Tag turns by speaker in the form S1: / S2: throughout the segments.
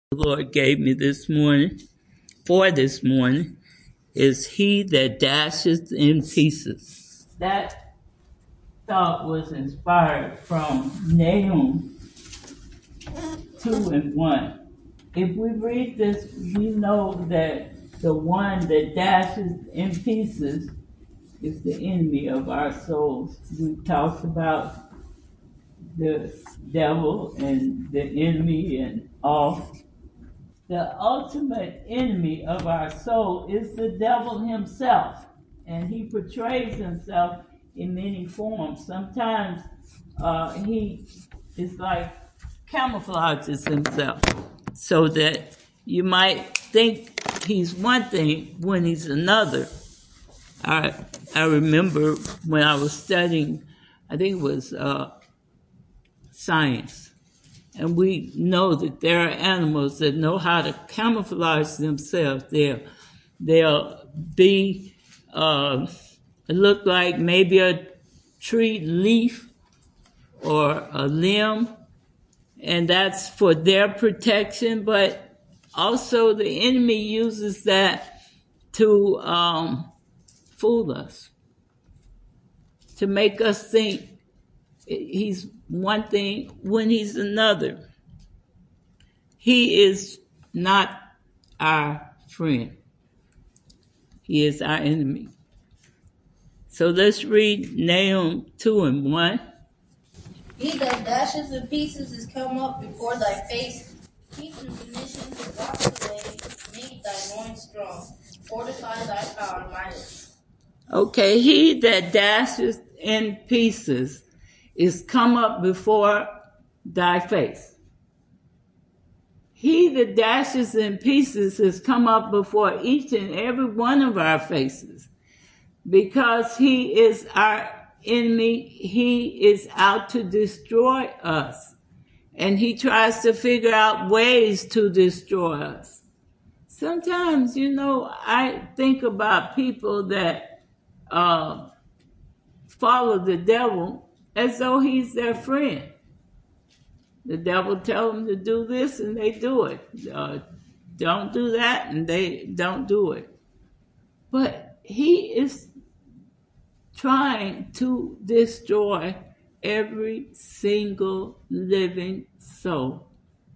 S1: the Lord gave me this morning, for this morning, is he that dashes in pieces. That thought was inspired from Nahum 2 and 1. If we read this, we know that the one that dashes in pieces is the enemy of our souls. We talked about the devil and the enemy and all. The ultimate enemy of our soul is the devil himself, and he portrays himself in many forms. Sometimes he is like camouflages himself so that you might think he's one thing when he's another. I remember when I was studying, I think it was science. And we know that there are animals that know how to camouflage themselves. They'll be look like maybe a tree leaf or a limb, and that's for their protection. But also, the enemy uses that to fool us, to make us think he's one thing when he's another. He is not our friend. He is our enemy. So let's read Nahum 2 and 1.
S2: He that dashes in pieces is come up before thy face. Keep in submission his walking way. Make thy loins strong. Fortify thy power mightily.
S1: Okay, he that dashes in pieces is come up before thy face. He that dashes in pieces has come up before each and every one of our faces because he is our enemy. He is out to destroy us, and he tries to figure out ways to destroy us. Sometimes, I think about people that follow the devil as though he's their friend. The devil tells them to do this and they do it. Don't do that and they don't do it. But he is trying to destroy every single living soul.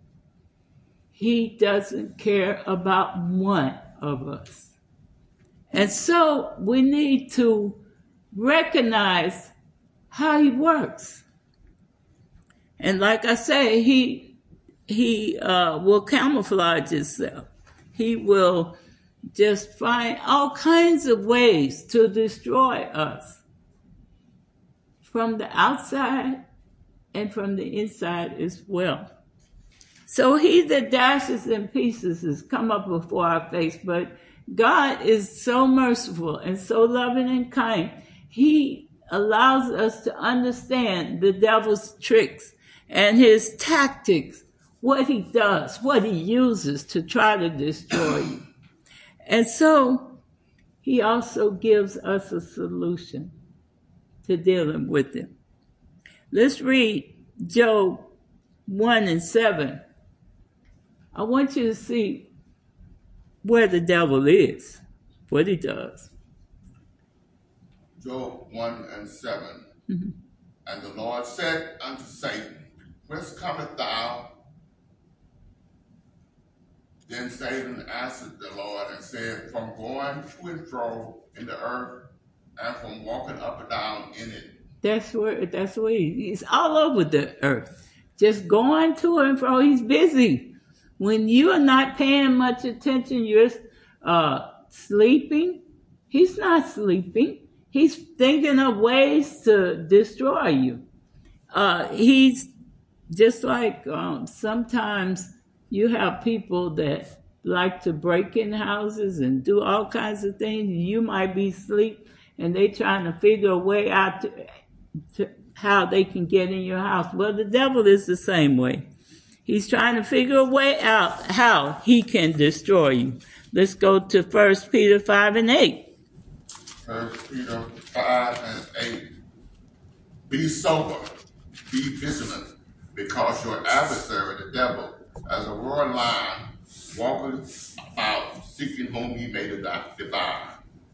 S1: He doesn't care about one of us. And so we need to recognize how he works. And like I say, he will camouflage himself. He will just find all kinds of ways to destroy us from the outside and from the inside as well. So he that dashes in pieces has come up before our face, but God is so merciful and so loving and kind. He allows us to understand the devil's tricks and his tactics, what he does, what he uses to try to destroy you. And so he also gives us a solution to dealing with him. Let's read Job 1 and 7. I want you to see where the devil is, what he does.
S3: Job 1 and 7. Mm-hmm. And the Lord said unto Satan, Whence comest thou? Then Satan answered the Lord and said, From going to and fro in the earth, and from walking up and down in it.
S1: That's where he's all over the earth. Just going to and fro. He's busy. When you are not paying much attention, you're sleeping. He's not sleeping. He's thinking of ways to destroy you. He's just like sometimes you have people that like to break in houses and do all kinds of things. You might be asleep and they trying to figure a way out to how they can get in your house. Well, the devil is the same way. He's trying to figure a way out how he can destroy you. Let's go to 1 Peter 5 and 8.
S3: 1 Peter 5 and 8. Be sober, be vigilant, because your adversary, the devil, as a roaring lion, walking about, seeking whom he may devour.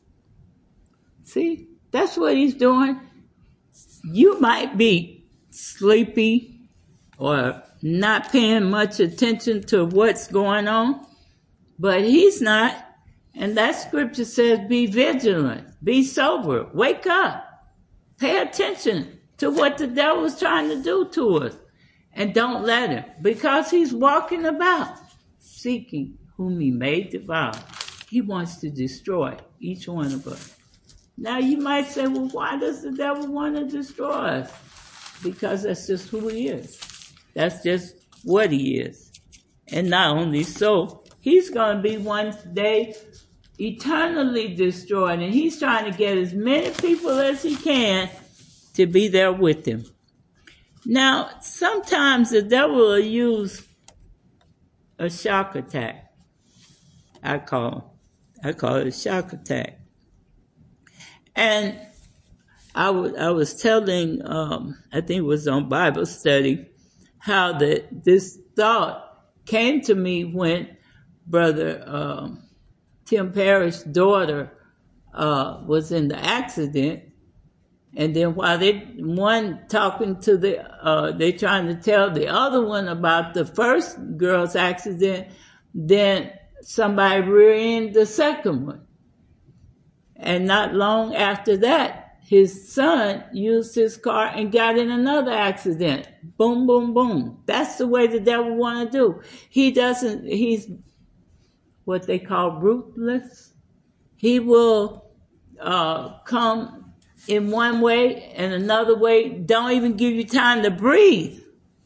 S1: See, that's what he's doing. You might be sleepy or not paying much attention to what's going on, but he's not. And that scripture says, be vigilant, be sober, wake up, pay attention to what the devil's trying to do to us. And don't let him, because he's walking about, seeking whom he may devour. He wants to destroy each one of us. Now you might say, well, why does the devil want to destroy us? Because that's just who he is. That's just what he is. And not only so, he's going to be one day eternally destroyed. And he's trying to get as many people as he can to be there with him. Now, sometimes the devil will use a shock attack. I call it a shock attack. And I was telling, I think it was on Bible study, how this thought came to me when Brother Tim Parrish's daughter was in the accident. And then while one talking to they trying to tell the other one about the first girl's accident, then somebody rear-ended the second one. And not long after that, his son used his car and got in another accident. Boom, boom, boom. That's the way the devil want to do. He's what they call ruthless. He will come in one way and another way, don't even give you time to breathe.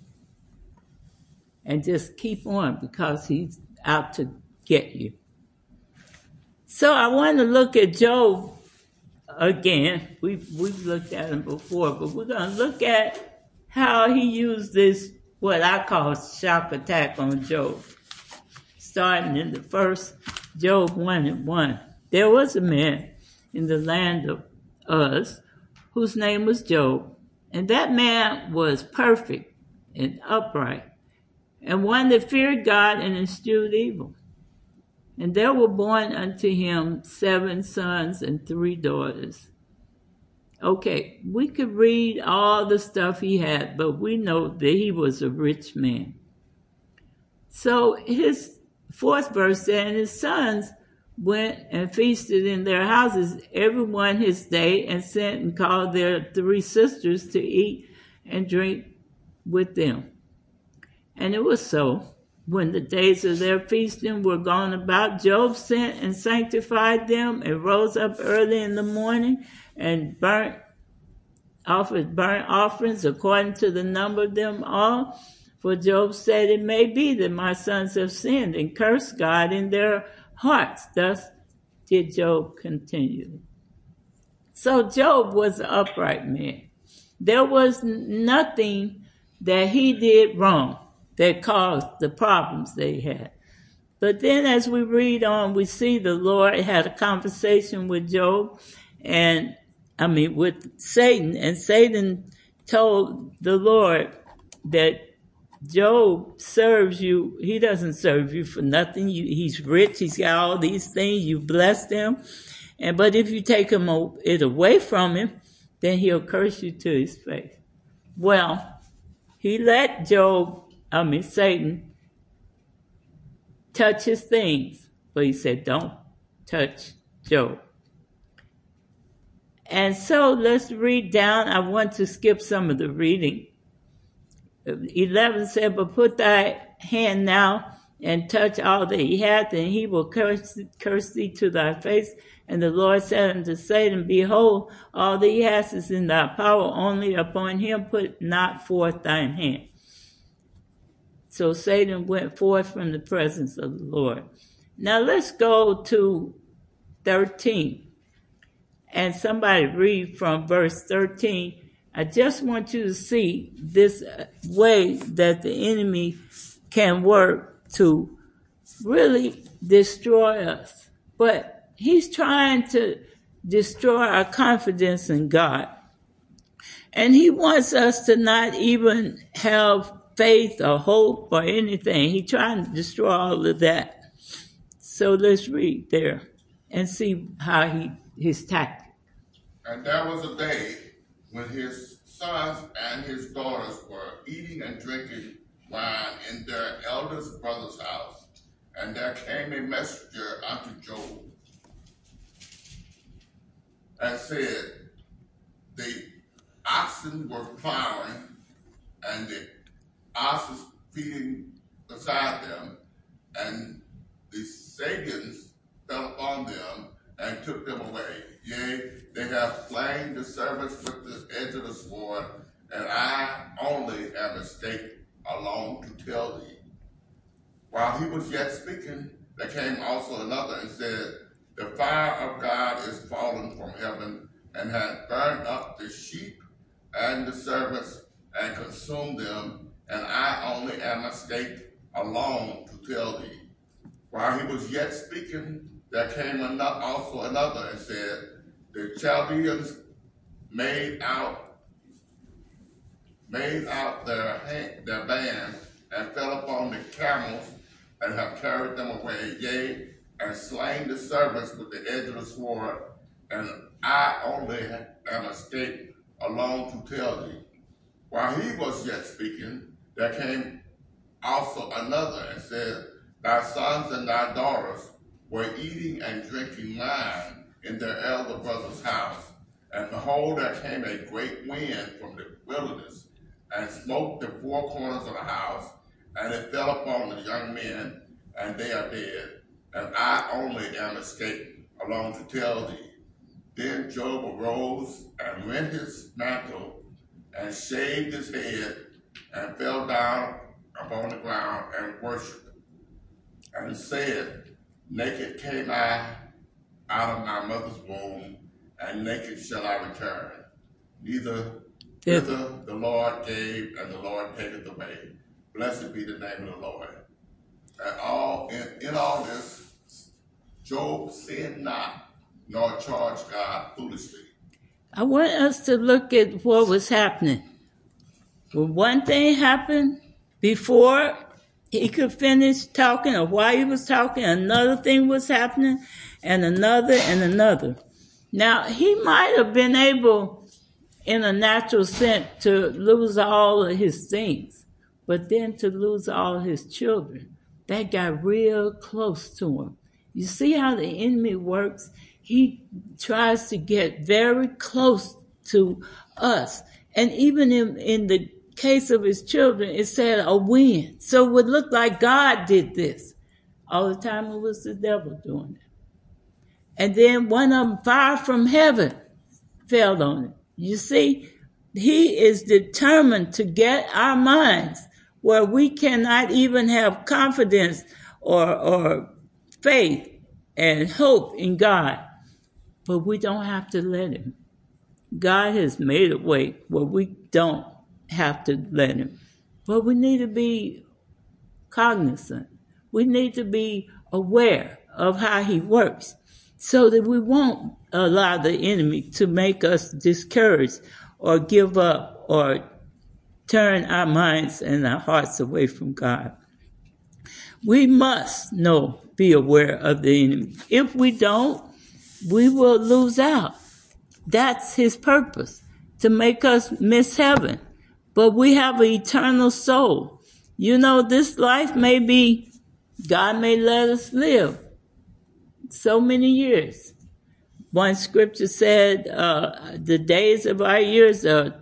S1: And just keep on because he's out to get you. So I want to look at Job again. We've looked at him before, but we're going to look at how he used this, what I call shock attack on Job. Starting in the first Job 1:1. There was a man in the land of Uz whose name was Job, and that man was perfect and upright, and one that feared God and eschewed evil. And there were born unto him 7 sons and 3 daughters. Okay, we could read all the stuff he had, but we know that he was a rich man. So his 4th verse said, and his sons went and feasted in their houses, every one his day, and sent and called their 3 sisters to eat and drink with them. And it was so. When the days of their feasting were gone about, Job sent and sanctified them and rose up early in the morning and offered burnt offerings according to the number of them all. For Job said, it may be that my sons have sinned and cursed God in their hearts. Thus did Job continue. So Job was an upright man. There was nothing that he did wrong that caused the problems they had. But then as we read on, we see the Lord had a conversation with Job, with Satan, and Satan told the Lord that Job serves you. He doesn't serve you for nothing. He's rich. He's got all these things. You blessed him. But if you take it away from him, then he'll curse you to his face. Well, he let Satan touch his things, but he said, don't touch Job. And so let's read down. I want to skip some of the reading. 11 said, but put thy hand now and touch all that he hath, and he will curse thee to thy face. And the Lord said unto Satan, behold, all that he hath is in thy power, only upon him put not forth thine hand. So Satan went forth from the presence of the Lord. Now let's go to 13. And somebody read from verse 13. I just want you to see this way that the enemy can work to really destroy us. But he's trying to destroy our confidence in God. And he wants us to not even have faith or hope or anything. He's trying to destroy all of that. So let's read there and see how his tactic.
S3: And there was a day when his sons and his daughters were eating and drinking wine in their eldest brother's house. And there came a messenger unto Job and said, the oxen were plowing and the asses feeding beside them, and the Sabeans fell upon them and took them away. Yea, they have slain the servants with the edge of the sword, and I only am escaped alone to tell thee. While he was yet speaking, there came also another and said, the fire of God is fallen from heaven, and hath burned up the sheep and the servants, and consumed them, and I only am escaped alone to tell thee. While he was yet speaking, there came also another and said, the Chaldeans made out their bands, and fell upon the camels, and have carried them away, yea, and slain the servants with the edge of the sword, and I only am escaped alone to tell thee. While he was yet speaking, there came also another and said, thy sons and thy daughters were eating and drinking wine in their elder brother's house. And behold, there came a great wind from the wilderness, and smote the four corners of the house, and it fell upon the young men, and they are dead. And I only am escaped alone to tell thee. Then Job arose and rent his mantle, and shaved his head, and fell down upon the ground, and worshipped, and said, naked came I out of my mother's womb, and naked shall I return. Neither thither the Lord gave, and the Lord taketh away. Blessed be the name of the Lord. And in all this, Job sinned not, nor charged God foolishly.
S1: I want us to look at what was happening. Well, one thing happened before he could finish talking, or while he was talking, another thing was happening, and another and another. Now, he might have been able, in a natural sense, to lose all of his things, but then to lose all his children. That got real close to him. You see how the enemy works? He tries to get very close to us. And even in the case of his children, it said a wind. So it would look like God did this. All the time it was the devil doing it. And then one of them, fire from heaven, fell on it. You see, he is determined to get our minds where we cannot even have confidence or faith and hope in God. But we don't have to let him. God has made a way where we don't have to let him. But we need to be cognizant. We need to be aware of how he works so that we won't allow the enemy to make us discouraged or give up or turn our minds and our hearts away from God. We must be aware of the enemy. If we don't, we will lose out. That's his purpose, to make us miss heaven. But we have an eternal soul. You know, this life may be, God may let us live so many years. One scripture said, the days of our years are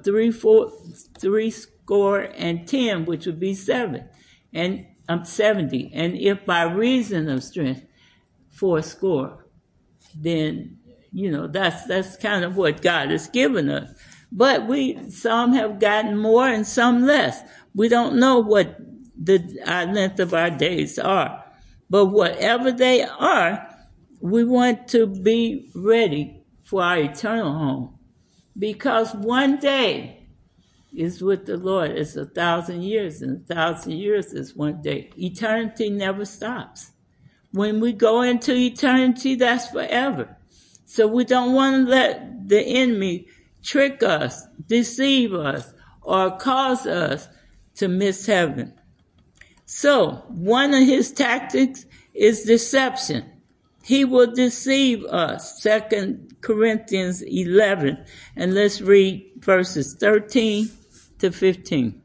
S1: 70, which would be 7. And I'm 70. And if by reason of strength, 80, then, that's kind of what God has given us. But some have gotten more and some less. We don't know what our length of our days are. But whatever they are, we want to be ready for our eternal home. Because one day is with the Lord. It's 1,000 years, and 1,000 years is one day. Eternity never stops. When we go into eternity, that's forever. So we don't want to let the enemy trick us, deceive us, or cause us to miss heaven. So one of his tactics is deception. He will deceive us. 2 Corinthians 11. And let's read verses 13 to 15.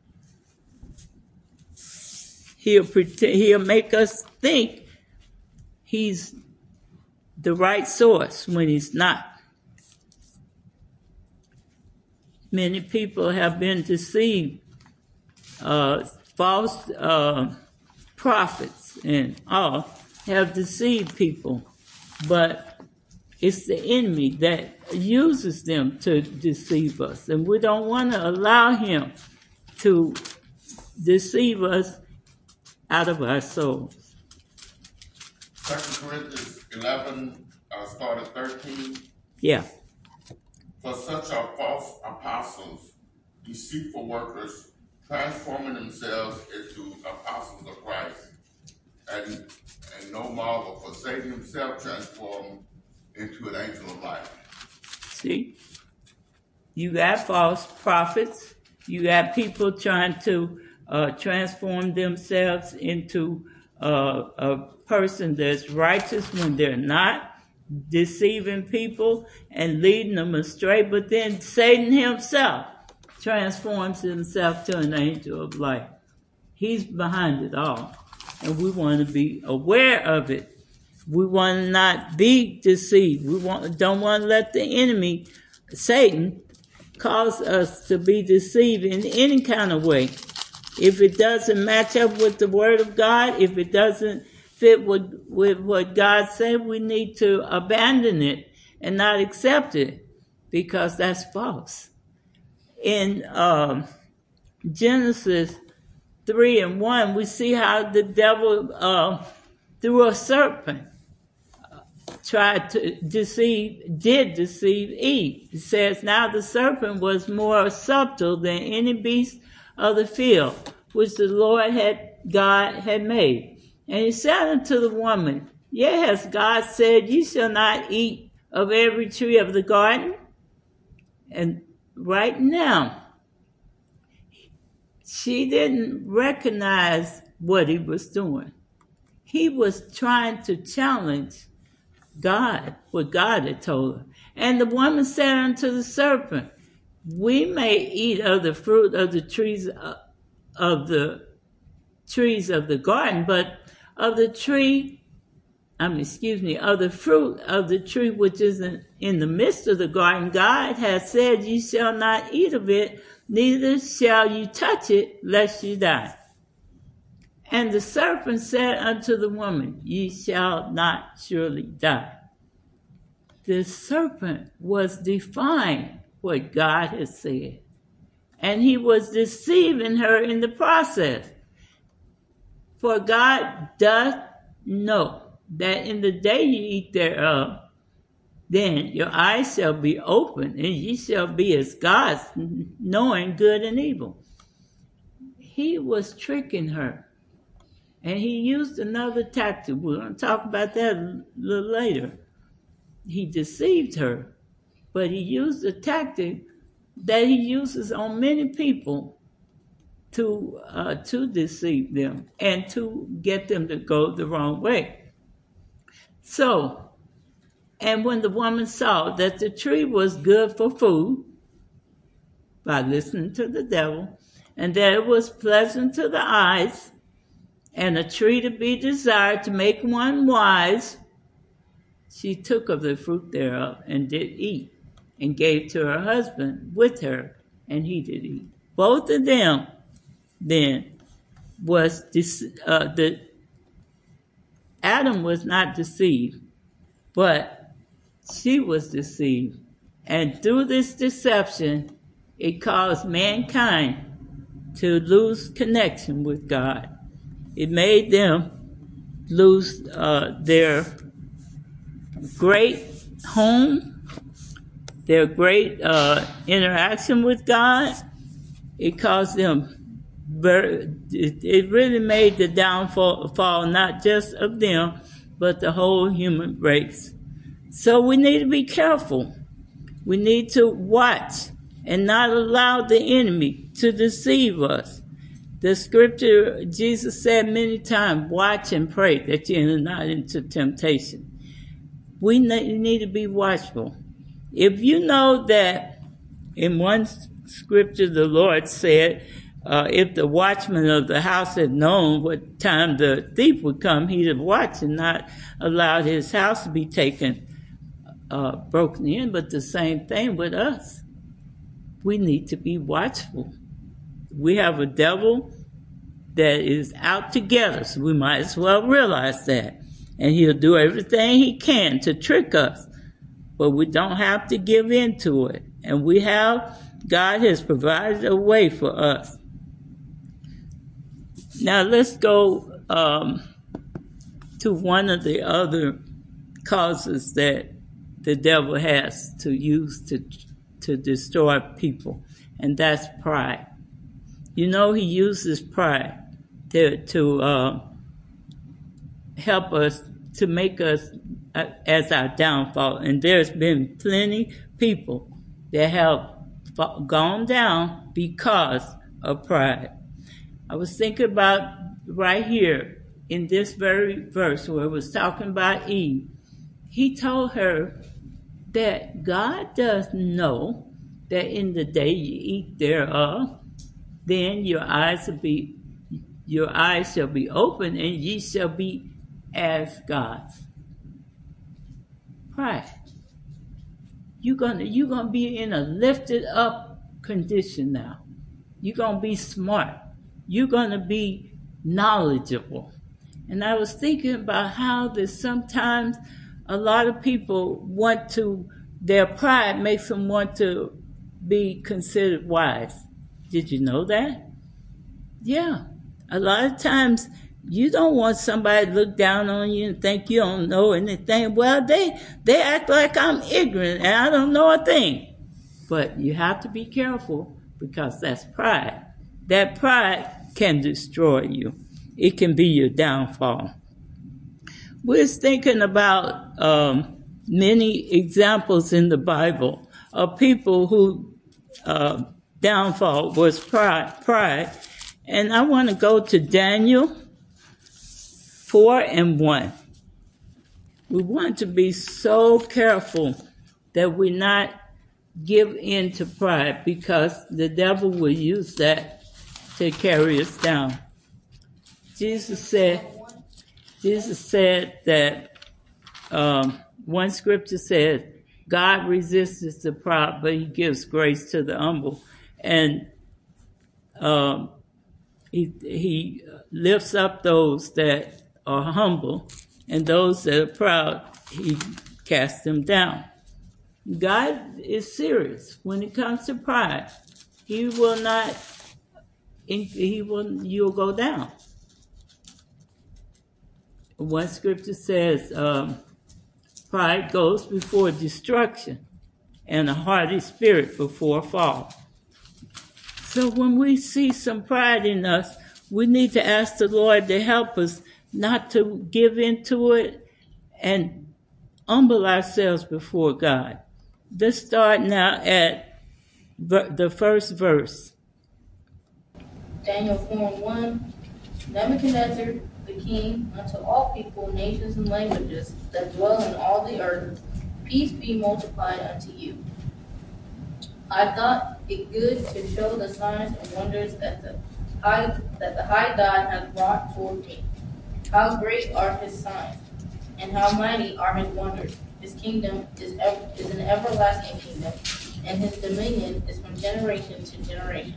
S1: He'll make us think he's the right source when he's not. Many people have been deceived. False prophets and all have deceived people. But it's the enemy that uses them to deceive us. And we don't want to allow him to deceive us out of our souls.
S3: 2 Corinthians 11, start at 13.
S1: Yeah.
S3: For such are false apostles, deceitful workers, transforming themselves into apostles of Christ. And no marvel, for Satan himself transformed into an angel of light.
S1: See? You got false prophets. You got people trying to transform themselves into a person that's righteous when they're not, deceiving people and leading them astray. But then Satan himself transforms himself to an angel of light. He's behind it all. And we want to be aware of it. We want to not be deceived. Don't want to let the enemy, Satan, cause us to be deceived in any kind of way. If it doesn't match up with the Word of God, if it doesn't fit with what God said, we need to abandon it and not accept it, because that's false. In Genesis 3:1, we see how the devil, through a serpent, did deceive Eve. It says, now the serpent was more subtle than any beast of the field, which the Lord God had made. And he said unto the woman, yea, has God said, ye shall not eat of every tree of the garden? And right now, she didn't recognize what he was doing. He was trying to challenge God, what God had told her. And the woman said unto the serpent, we may eat of the fruit of the trees of the garden, but of the fruit of the tree which is in the midst of the garden, God has said, ye shall not eat of it, neither shall you touch it, lest you die. And the serpent said unto the woman, ye shall not surely die. The serpent was defying what God has said, and he was deceiving her in the process. For God doth know that in the day you eat thereof, then your eyes shall be opened, and ye shall be as gods, knowing good and evil. He was tricking her. And he used another tactic. We're going to talk about that a little later. He deceived her, but he used a tactic that he uses on many people to deceive them and to get them to go the wrong way. So, and when the woman saw that the tree was good for food, by listening to the devil, and that it was pleasant to the eyes, and a tree to be desired to make one wise, she took of the fruit thereof and did eat, and gave to her husband with her, and he did eat. Both of them then was Adam was not deceived, but she was deceived. And through this deception, it caused mankind to lose connection with God. It made them lose their great home, their great interaction with God. It caused them, it really made the downfall not just of them, but the whole human race. So we need to be careful. We need to watch and not allow the enemy to deceive us. The scripture, Jesus said many times, watch and pray that you enter not into temptation. We need to be watchful. If you know that in one scripture the Lord said, if the watchman of the house had known what time the thief would come, he'd have watched and not allowed his house to be taken, broken in. But the same thing with us. We need to be watchful. We have a devil that is out to get us. We might as well realize that. And he'll do everything he can to trick us. But we don't have to give in to it. And God has provided a way for us. Now let's go to one of the other causes that the devil has to use to destroy people, and that's pride. You know, he uses pride to help us, to make us as our downfall. And there's been plenty people that have gone down because of pride. I was thinking about right here in this very verse where it was talking about Eve. He told her that God does know that in the day you eat thereof, then your eyes shall be open, and ye shall be as gods. Pride. You're gonna be in a lifted up condition now. You're gonna be smart. You're gonna be knowledgeable. And I was thinking about how that sometimes a lot of people their pride makes them want to be considered wise. Did you know that? Yeah. A lot of times you don't want somebody to look down on you and think you don't know anything. Well, they act like I'm ignorant and I don't know a thing. But you have to be careful because that's pride. That pride can destroy you. It can be your downfall. We're thinking about many examples in the Bible of people who downfall was pride. And I want to go to Daniel 4:1. We want to be so careful that we not give in to pride, because the devil will use that to carry us down. Jesus said that one scripture says, God resists the proud, but he gives grace to the humble. And he lifts up those that are humble, and those that are proud, he casts them down. God is serious when it comes to pride. You'll go down. One scripture says, pride goes before destruction, and a haughty spirit before a fall. So when we see some pride in us, we need to ask the Lord to help us not to give into it and humble ourselves before God. Let's start now at the first verse.
S2: Daniel 4:1. Nebuchadnezzar the king, unto all people, nations, and languages that dwell in all the earth, peace be multiplied unto you. I thought it good to show the signs and wonders that the high God hath wrought toward me. How great are his signs, and how mighty are his wonders. His kingdom is an everlasting kingdom, and his dominion is from generation to generation.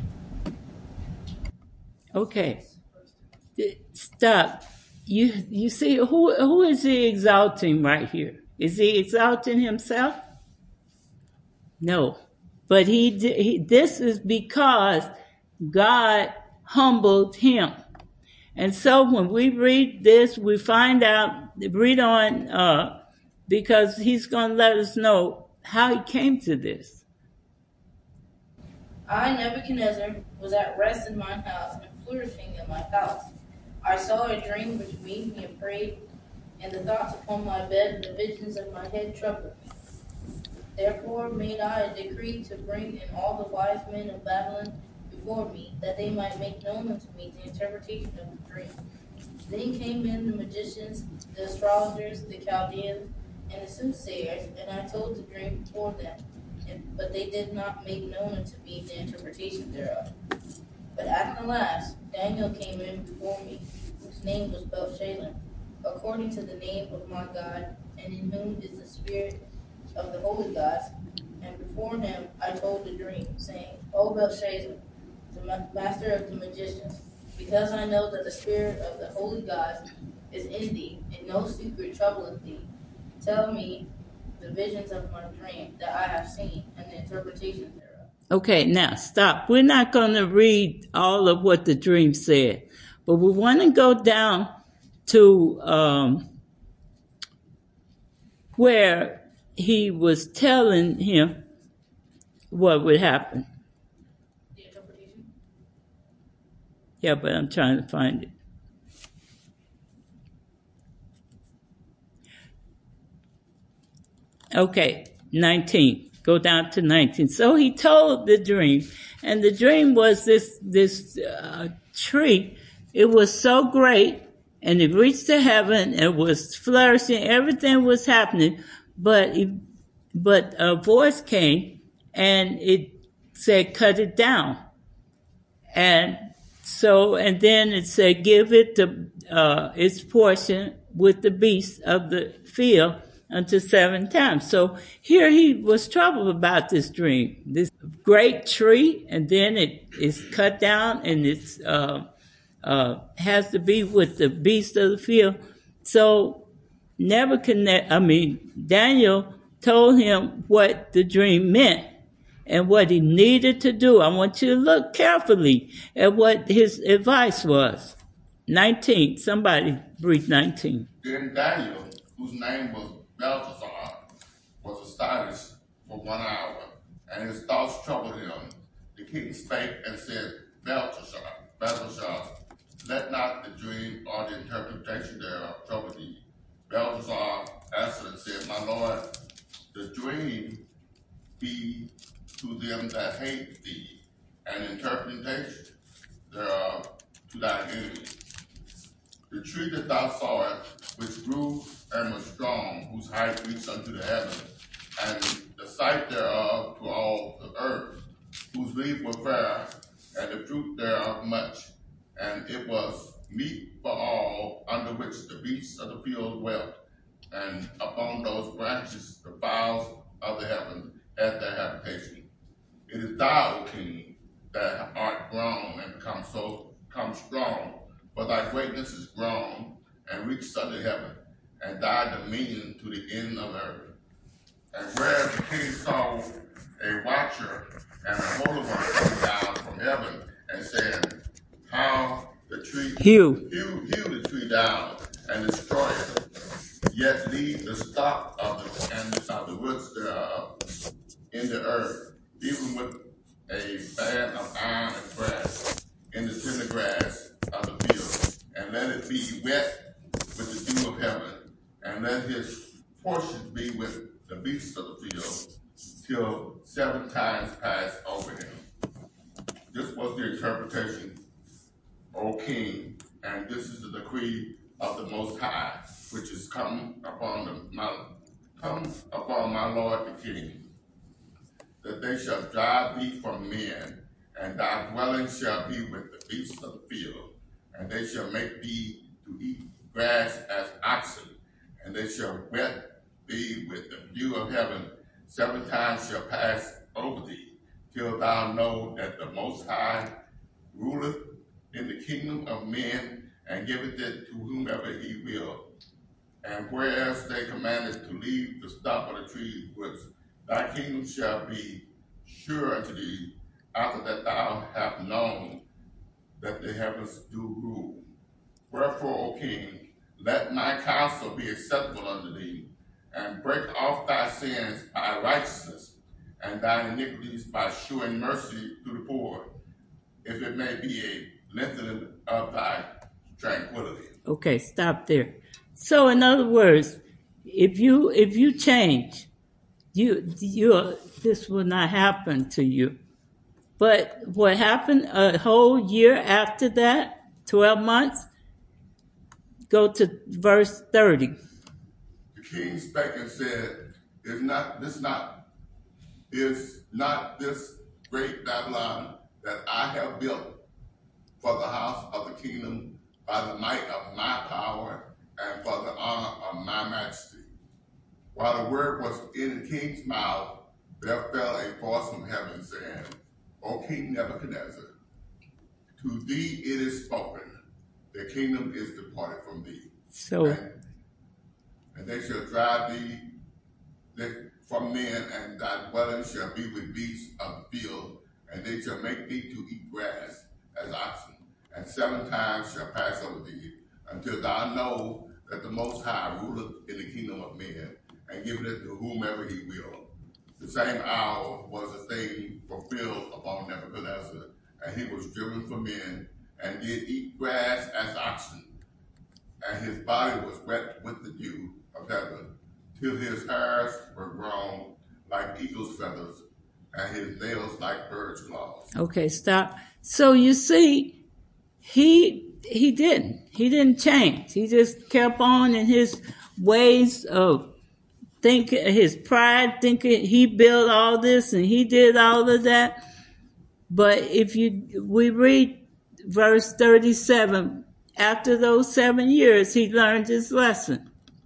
S1: Okay. Stop. You see, who is he exalting right here? Is he exalting himself? No. But this is because God humbled him. And so when we read this, we read on, because he's going to let us know how he came to this.
S2: I, Nebuchadnezzar, was at rest in mine house and flourishing in my palace. I saw a dream which made me afraid, and the thoughts upon my bed and the visions of my head troubled me. Therefore made I a decree to bring in all the wise men of Babylon before me, that they might make known unto me the interpretation of the dream. Then came in the magicians, the astrologers, the Chaldeans, and the soothsayers, and I told the dream before them. But they did not make known unto me the interpretation thereof. But at the last, Daniel came in before me, whose name was Belshazzar, according to the name of my God, and in whom is the spirit of the holy gods. And before him I told the dream, saying, O Belshazzar, the master of the magicians, because I know that the spirit of the holy gods is in thee, and no secret troubleth thee, tell me the visions of my dream that I have seen, and the interpretation thereof.
S1: Okay, now stop. We're not going to read all of what the dream said, but we want to go down to where he was telling him what would happen.
S2: The interpretation?
S1: Yeah, but I'm trying to find it. Okay, 19. Go down to 19. So he told the dream, and the dream was this tree. It was so great, and it reached to heaven. It was flourishing. Everything was happening, but a voice came, and it said, "Cut it down." And then it said, "Give it its portion with the beasts of the field unto 7 times." So here he was troubled about this dream, this great tree, and then it is cut down, and it's has to be with the beasts of the field. So Daniel told him what the dream meant and what he needed to do. I want you to look carefully at what his advice was. 19. Somebody read 19.
S3: Then Daniel, whose name was Belteshazzar, was astonished for 1 hour, and his thoughts troubled him. The king spake and said, Belteshazzar, let not the dream or the interpretation thereof trouble thee. Belteshazzar answered and said, My lord, the dream be to them that hate thee, and interpretation thereof to thine enemies. The tree that thou sawest, which grew and was strong, whose height reached unto the heaven, and the sight thereof to all the earth, whose leaves were fair, and the fruit thereof much, and it was meat for all, under which the beasts of the field dwelt, and upon those branches the fowls of the heaven had their habitation. It is thou, O king, that art grown and become strong, for thy greatness is grown and reached unto heaven, and thy dominion to the end of the earth. And whereas the king saw a watcher and a holy one come down from heaven, and said, How the tree hew the tree down and destroy it, yet leave the stock of the roots thereof in the earth, even with a band of iron and brass in the tender grass of the field, and let it be wet with the dew of heaven, and let his portion be with the beasts of the field, till 7 times pass over him. This was the interpretation, O king, and this is the decree of the Most High, which is come upon my lord the king, that they shall drive thee from men, and thy dwelling shall be with the beasts of the field, and they shall make thee to eat grass as oxen, and they shall wet thee with the dew of heaven. 7 times shall pass over thee, till thou know that the Most High ruleth in the kingdom of men, and giveth it to whomever he will. And whereas they commanded to leave the stump of the tree roots, thy kingdom shall be sure unto thee, after that thou hast known that the heavens do rule. Wherefore, O king, let my counsel be acceptable unto thee, and break off thy sins by righteousness, and thy iniquities by shewing mercy to the poor, if it may be a lengthening of thy tranquility.
S1: Okay, stop there. So, in other words, if you change, this will not happen to you. But what happened a whole year after that, 12 months, go to verse 30.
S3: The king spake and said, is not this great Babylon that I have built for the house of the kingdom by the might of my power and for the honor of my majesty? While the word was in the king's mouth, there fell a voice from heaven saying, O King Nebuchadnezzar, to thee it is spoken, the kingdom is departed from thee.
S1: So,
S3: and they shall drive thee from men, and thy dwelling shall be with beasts of the field, and they shall make thee to eat grass as oxen, and 7 times shall pass over thee, until thou know that the Most High ruleth in the kingdom of men, and giveth it to whomever he will. The same hour was the thing fulfilled upon Nebuchadnezzar, and he was driven from men, and did eat grass as oxen, and his body was wet with the dew of heaven, till his hairs were grown like eagle's feathers, and his nails like bird's claws.
S1: okay, stop. So you see, he didn't change. He just kept on in his ways of thinking, his pride, thinking he built all this and he did all of that. But if we read verse 37, after those 7 years, he learned his lesson.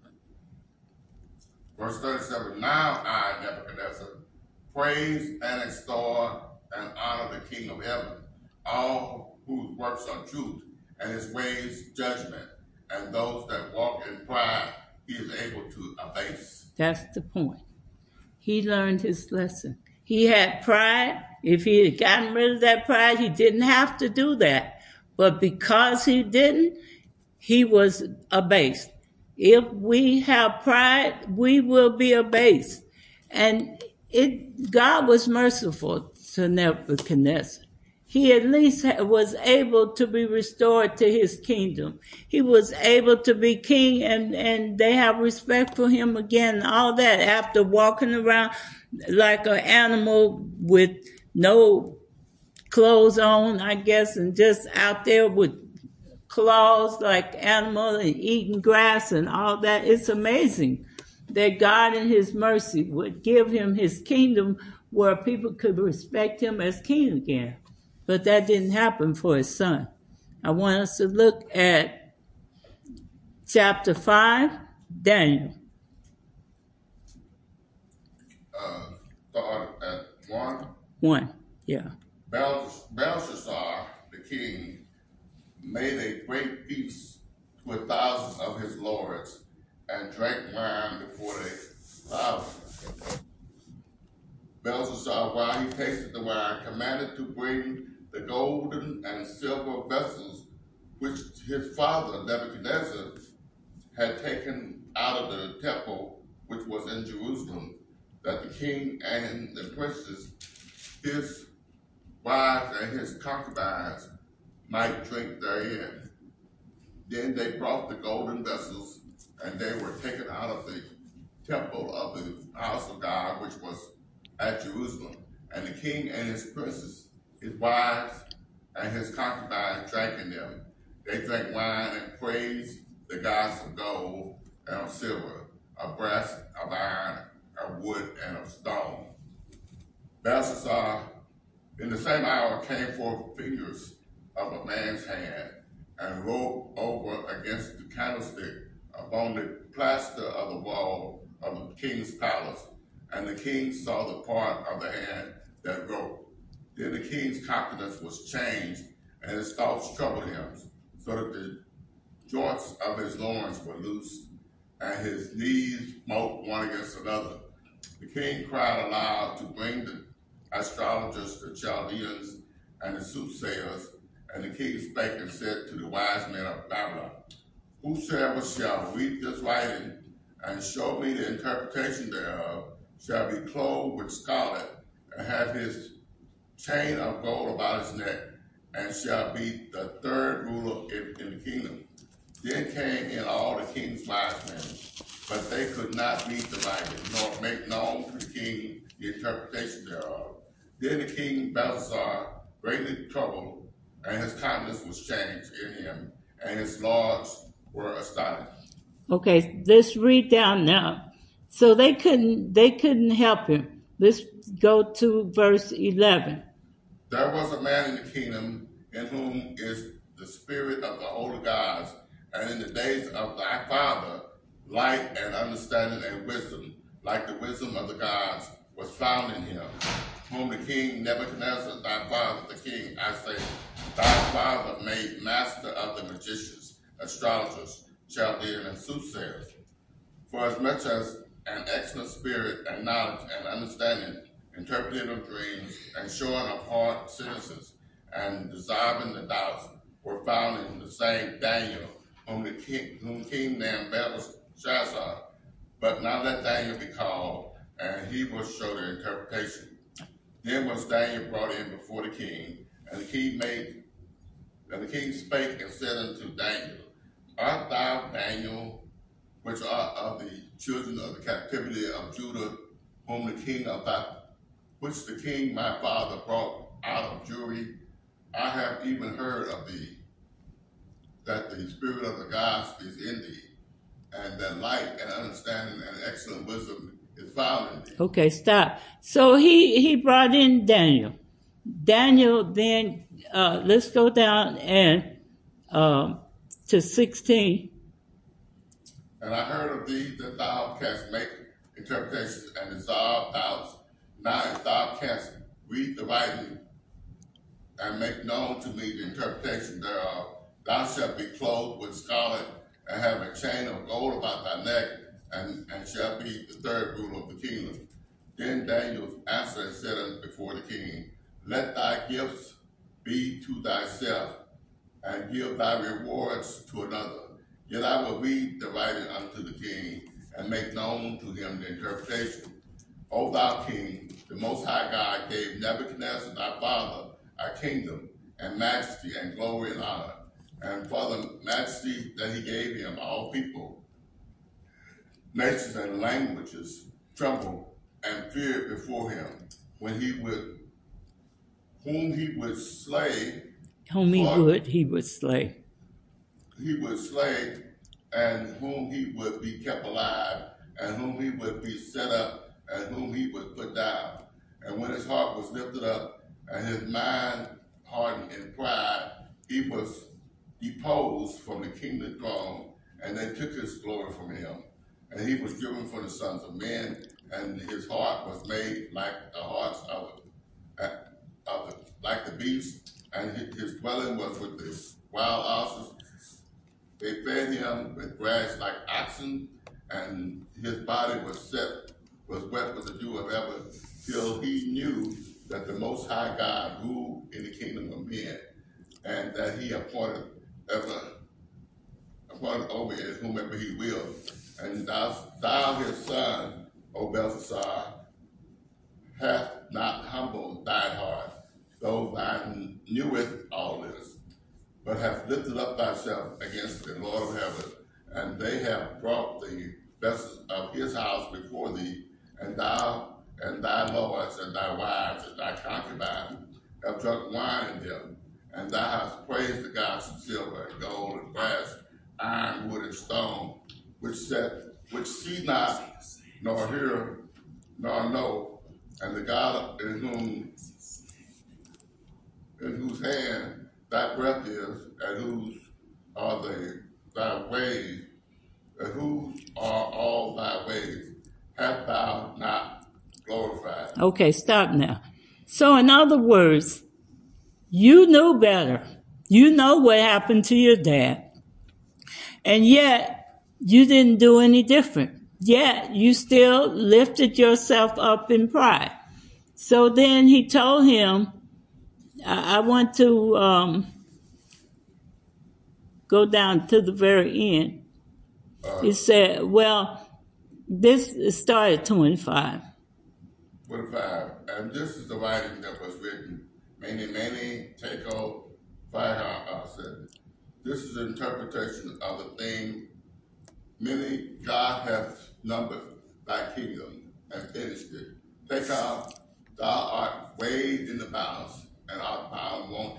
S3: Verse 37, now I, Nebuchadnezzar, praise and extol and honor the King of heaven, all whose works are truth, and his ways judgment, and those that walk in pride he is able to abase.
S1: That's the point. He learned his lesson. He had pride. If he had gotten rid of that pride, he didn't have to do that. But because he didn't, he was abased. If we have pride, we will be abased. And God was merciful to Nebuchadnezzar. He at least was able to be restored to his kingdom. He was able to be king, and they have respect for him again. All that after walking around like an animal with no clothes on, I guess, and just out there with claws like animal and eating grass and all that. It's amazing that God in his mercy would give him his kingdom where people could respect him as king again. But that didn't happen for his son. I want us to look at chapter 5, Daniel.
S3: Start at 1.
S1: 1, yeah.
S3: Belshazzar, the king, made a great feast to 1,000 of his lords, and drank wine before the 1,000. Belshazzar, while he tasted the wine, commanded to bring the golden and silver vessels which his father Nebuchadnezzar had taken out of the temple which was in Jerusalem, that the king and the princes, his wives and his concubines, might drink therein. Then they brought the golden vessels, and they were taken out of the temple of the house of God, which was at Jerusalem. And the king and his princes, his wives, and his concubines drank in them. They drank wine and praised the gods of gold and of silver, of brass, of iron, of wood, and of stone. Belshazzar, in the same hour, came forth fingers of a man's hand, and wrote over against the candlestick upon the plaster of the wall of the king's palace. And the king saw the part of the hand that wrote. Then the king's countenance was changed, and his thoughts troubled him, so that the joints of his loins were loosed, and his knees smote one against another. The king cried aloud to bring the astrologers, the Chaldeans, and the soothsayers. And the king spake and said to the wise men of Babylon, whosoever shall read this writing and show me the interpretation thereof shall be clothed with scarlet and have his chain of gold about his neck, and shall be the third ruler in the kingdom. Then came in all the king's wise men, but they could not read the writing, nor make known to the king the interpretation thereof. Then the king Belshazzar, greatly troubled, and his countenance was changed in him, and his lords were astonished.
S1: Okay, let's read down now. So they couldn't help him. Let's go to verse 11.
S3: There was a man in the kingdom in whom is the spirit of the holy gods, and in the days of thy father, light and understanding and wisdom, like the wisdom of the gods, was found in him, whom the king Nebuchadnezzar, thy father, the king, I say, thy father made master of the magicians, astrologers, Chaldean, and soothsayers. For as much as an excellent spirit and knowledge and understanding, interpreting of dreams, and showing of hard sentences, and dissolving the doubts, were found in the same Daniel, whom king named Belshazzar. But now let Daniel be called, and he will show the interpretation. Then was Daniel brought in before the king, and the king spake and said unto Daniel, Art thou Daniel, which are of the children of the captivity of Judah, which the king my father brought out of Jewry? I have even heard of thee, that the spirit of the gods is in thee, and that light and understanding and excellent wisdom is found in thee.
S1: Okay, stop. So he brought in Daniel. Daniel then, let's go down and to 16.
S3: And I heard of thee that thou canst make interpretations and dissolve doubts. Now if thou canst read the writing and make known to me the interpretation thereof, thou shalt be clothed with scarlet and have a chain of gold about thy neck, and shalt be the third ruler of the kingdom. Then Daniel answered and said before the king, Let thy gifts be to thyself, and give thy rewards to another. Yet I will read the writing unto the king, and make known to him the interpretation. O thou king, the Most High God gave Nebuchadnezzar thy father a kingdom, and majesty, and glory, and honor. And for the majesty that he gave him, all people, nations, and languages trembled and feared before him, whom he would slay.
S1: He would slay.
S3: He would slay, and whom he would be kept alive, and whom he would be set up, and whom he would put down. And when his heart was lifted up, and his mind hardened in pride, he was deposed from the kingly throne, and they took his glory from him. And he was driven from the sons of men, and his heart was made like the hearts like the beasts, and his dwelling was with the wild asses. They fed him with grass like oxen, and his body was wet with the dew of heaven, till he knew that the Most High God ruled in the kingdom of men, and that he appointed over it whomever he will. And thou his son, O Belshazzar, hath not humbled thine heart, though thou knewest all this, but hast lifted up thyself against the Lord of heaven, and they have brought the vessels of his house before thee, and thou and thy lords and thy wives and thy concubines have drunk wine in them, and thou hast praised the gods of silver and gold and brass, iron, wood, and stone, which see not, nor hear, nor know, and the God in whose hand thy breath is, and whose are thy ways, and whose are all thy ways, hast thou not glorified.
S1: Okay, stop now. So in other words, you knew better. You know what happened to your dad. And yet, you didn't do any different. Yet, you still lifted yourself up in pride. So then he told him, I want to go down to the very end. He said, well, this started 25.
S3: 25. And this is the writing that was written. Many, Tekel, Phihar said, this is the interpretation of the thing. Many, God hath numbered thy kingdom and finished it. Tekel, Thou art weighed in the balance, and art found wanting.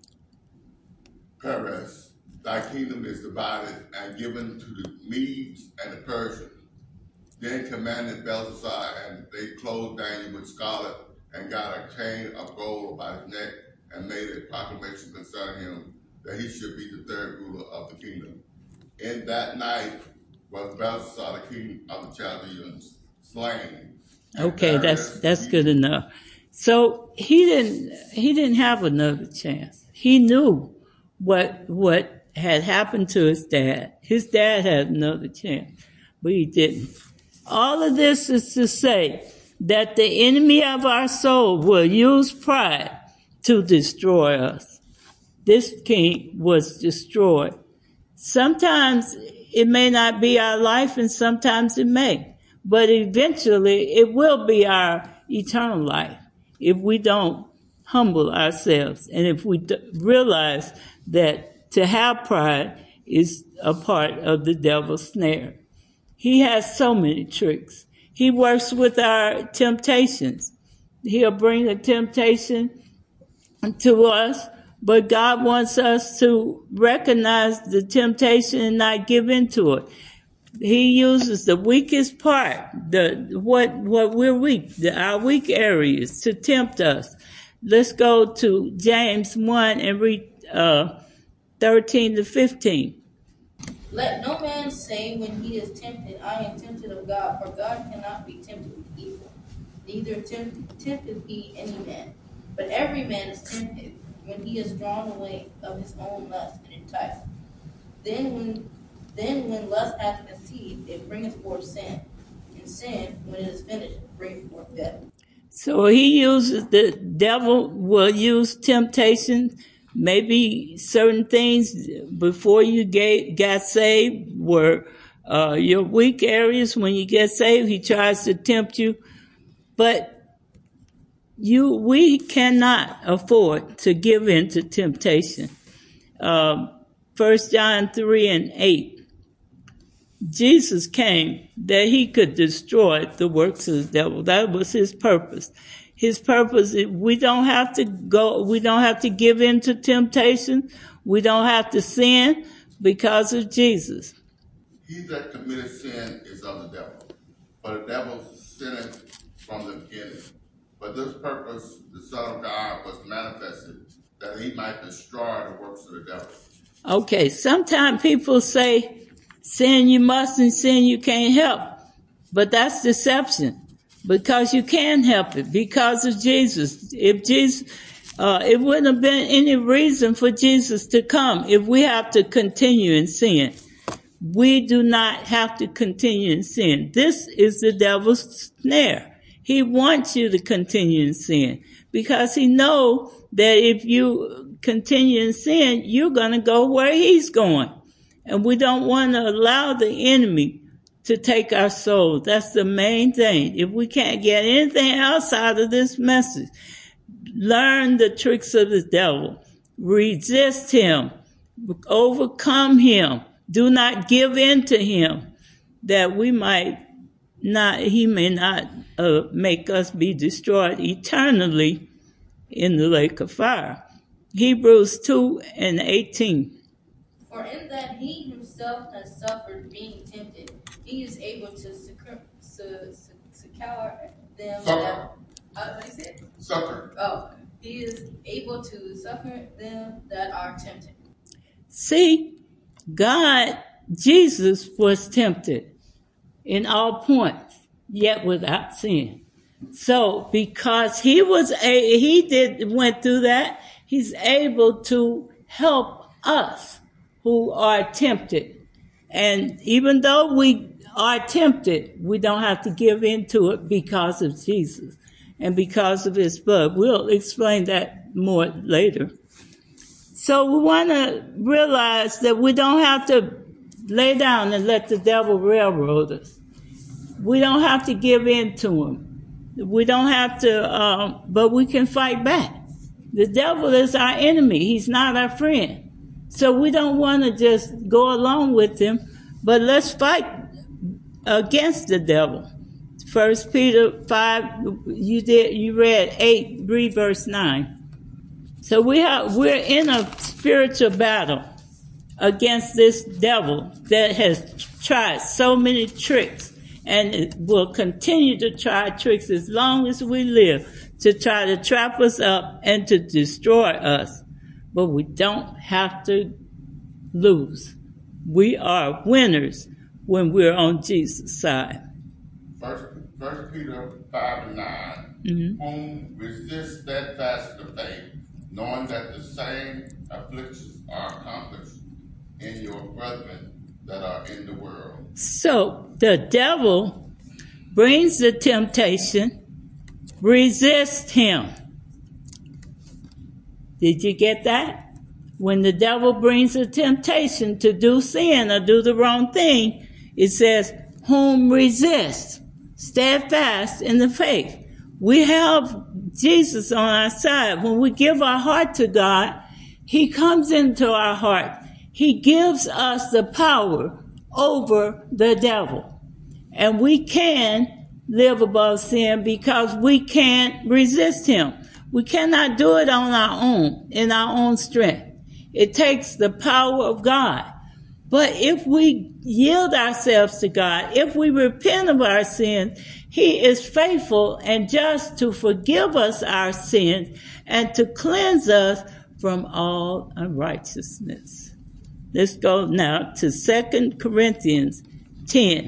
S3: Perez, thy kingdom is divided and given to the Medes and the Persians. Then commanded Belshazzar, and they clothed Daniel with scarlet, and got a chain of gold about his neck, and made a proclamation concerning him, that he should be the third ruler of the kingdom. In that night was Belshazzar, the king of the Chaldeans, slain.
S1: Okay, that's good enough. So he didn't have another chance. He knew what had happened to his dad. His dad had another chance, but he didn't. All of this is to say that the enemy of our soul will use pride to destroy us. This king was destroyed. Sometimes it may not be our life, and sometimes it may. But eventually it will be our eternal life if we don't humble ourselves and if we realize that to have pride is a part of the devil's snare. He has so many tricks. He works with our temptations. He'll bring a temptation to us, but God wants us to recognize the temptation and not give into it. He uses the weakest part, what we're weak, our weak areas, to tempt us. Let's go to James 1 and read 13 to 15.
S2: Let no man say when he is tempted, I am tempted of God, for God cannot be tempted with evil, neither tempteth he any man. But every man is tempted when he is drawn away of his own lust and enticed. Then when lust hath conceived, it bringeth forth sin. And sin, when it is finished, brings forth death. So
S1: the devil will use temptation. Maybe certain things before you got saved were your weak areas. When you get saved, he tries to tempt you. But we cannot afford to give in to temptation. 1 John 3 and 8. Jesus came that he could destroy the works of the devil. That was his purpose. His purpose is we don't have to give in to temptation. We don't have to sin because of Jesus.
S3: He that committeth sin is of the devil, but the devil sinneth from the beginning. But this purpose the Son of God was manifested, that he might destroy the works of the devil.
S1: Okay, sometimes people say, sin you mustn't, sin you can't help. But that's deception, because you can help it because of Jesus. If Jesus, it wouldn't have been any reason for Jesus to come if we have to continue in sin. We do not have to continue in sin. This is the devil's snare. He wants you to continue in sin because he knows that if you continue in sin, you're going to go where he's going. And we don't want to allow the enemy to take our soul. That's the main thing. If we can't get anything else out of this message, learn the tricks of the devil. Resist him. Overcome him. Do not give in to him, that he may not make us be destroyed eternally in the lake of fire. Hebrews 2 and 18.
S2: For in that he himself has suffered being tempted, he is able to succor them that... what is it?
S3: Succor.
S2: Oh, he is able to succor them that are tempted.
S1: See, Jesus was tempted in all points, yet without sin. So, because he went through that, he's able to help us who are tempted. And even though we are tempted, we don't have to give in to it because of Jesus and because of his blood. We'll explain that more later. So we want to realize that we don't have to lay down and let the devil railroad us. We don't have to give in to him. We don't have to, but we can fight back. The devil is our enemy. He's not our friend. So we don't want to just go along with him, but let's fight against the devil. 1 Peter 5, you read 8, read verse 9. So we're in a spiritual battle against this devil that has tried so many tricks, and it will continue to try tricks as long as we live to try to trap us up and to destroy us. But we don't have to lose. We are winners when we're on Jesus' side.
S3: First Peter 5 and 9, whom resist steadfast the faith, knowing that the same afflictions are accomplished in your brethren that are in the world.
S1: So the devil brings the temptation, resist him. Did you get that? When the devil brings a temptation to do sin or do the wrong thing, it says, whom resist, steadfast in the faith. We have Jesus on our side. When we give our heart to God, he comes into our heart. He gives us the power over the devil. And we can live above sin because we can't resist him. We cannot do it on our own, in our own strength. It takes the power of God. But if we yield ourselves to God, if we repent of our sins, he is faithful and just to forgive us our sins and to cleanse us from all unrighteousness. Let's go now to 2 Corinthians 10,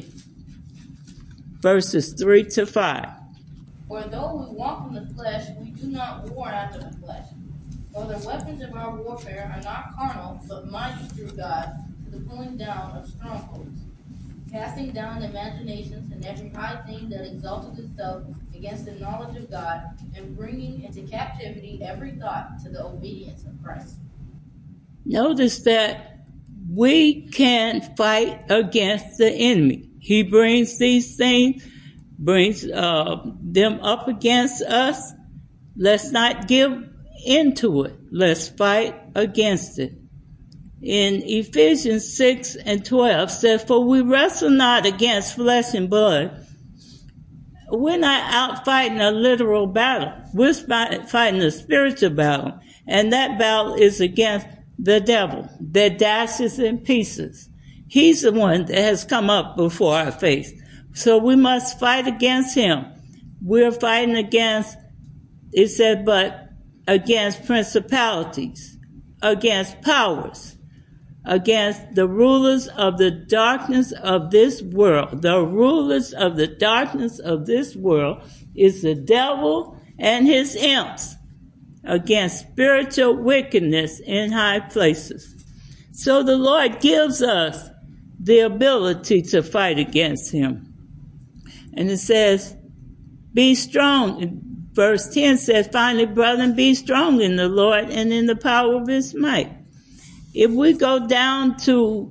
S1: verses 3 to 5.
S2: For though we walk in the flesh, we do not war after the flesh. For the weapons of our warfare are not carnal, but mighty through God to the pulling down of strongholds, casting down imaginations and every high thing that exalted itself against the knowledge of God, and bringing into captivity every thought to the obedience of Christ.
S1: Notice that we can fight against the enemy. He brings these things, brings them up against us. Let's not give into it. Let's fight against it. In Ephesians 6 and 12 says, for we wrestle not against flesh and blood. We're not out fighting a literal battle. We're fighting a spiritual battle. And that battle is against the devil that dashes in pieces. He's the one that has come up before our face. So we must fight against him. We're fighting against, it said, but against principalities, against powers, against the rulers of the darkness of this world. The rulers of the darkness of this world is the devil and his imps, against spiritual wickedness in high places. So the Lord gives us the ability to fight against him. And it says, be strong. Verse 10 says, finally, brethren, be strong in the Lord and in the power of his might. If we go down to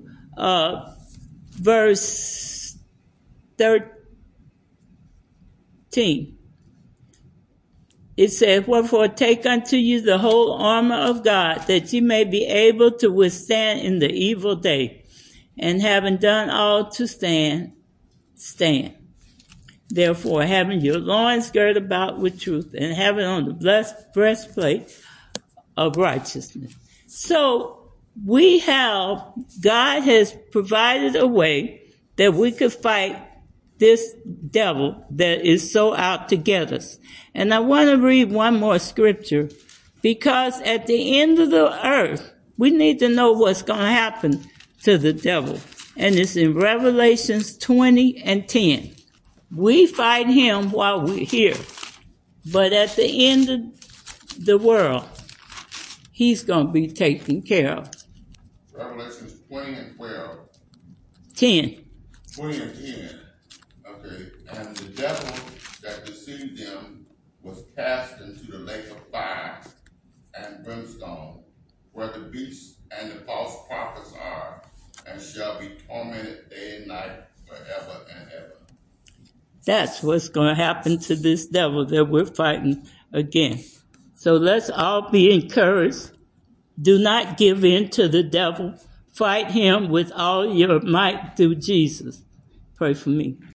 S1: verse 13, it says, wherefore take unto you the whole armor of God, that ye may be able to withstand in the evil day, and having done all to stand, stand. Therefore, having your loins girded about with truth, and having on the blessed breastplate of righteousness. So God has provided a way that we could fight this devil that is so out to get us. And I want to read one more scripture, because at the end of the earth, we need to know what's going to happen to the devil. And it's in Revelations 20 and 10. We fight him while we're here. But at the end of the world, he's going to be taken care of.
S3: Revelations 20 and 12.
S1: 10.
S3: 20 and 10. Okay. And the devil that deceived them was cast into the lake of fire and brimstone, where the beast and the false prophets are, and shall be tormented day and night forever and ever.
S1: That's what's going to happen to this devil that we're fighting against. So let's all be encouraged. Do not give in to the devil. Fight him with all your might through Jesus. Pray for me.